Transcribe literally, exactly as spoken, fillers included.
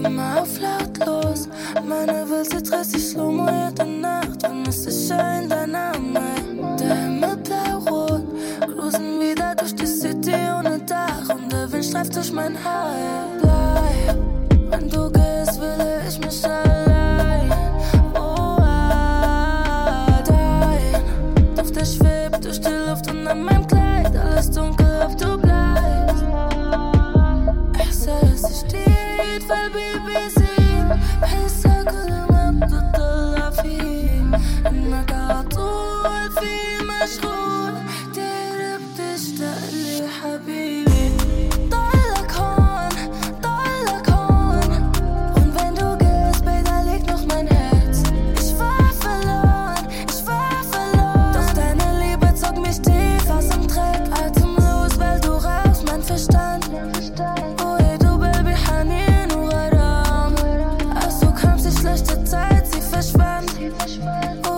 immer auf lautlos. Meine Welt zerreißt sich slow-mo jede Nacht, wenn es erscheint dein Name. Der Himmel blau-rot, cruisen wieder durch die City ohne Dach und der Wind streift durch mein Haar. Bleib, wenn du gehst, will ich mich allein. Oh, ah, dein Duft, der schwebt durch die Luft und an meinem Kleid. Alles dunkel, ob du bleibst. إحساسي جديد في البي بي سي، بحسها كل ما بتطلع فيه إنك عطول في مشغول. كتير بتشتاق لي حبيبي، ضلك هون ضلك هون. Und wenn du gehst, babe, da liegt noch mein Herz. Ich war verloren, ich war verloren. Doch deine Liebe zog mich tief aus dem Dreck. Atemlos, weil du rauchst mein Verstand. Als du kamst, die schlechte Zeit, sie verschwand. Oh,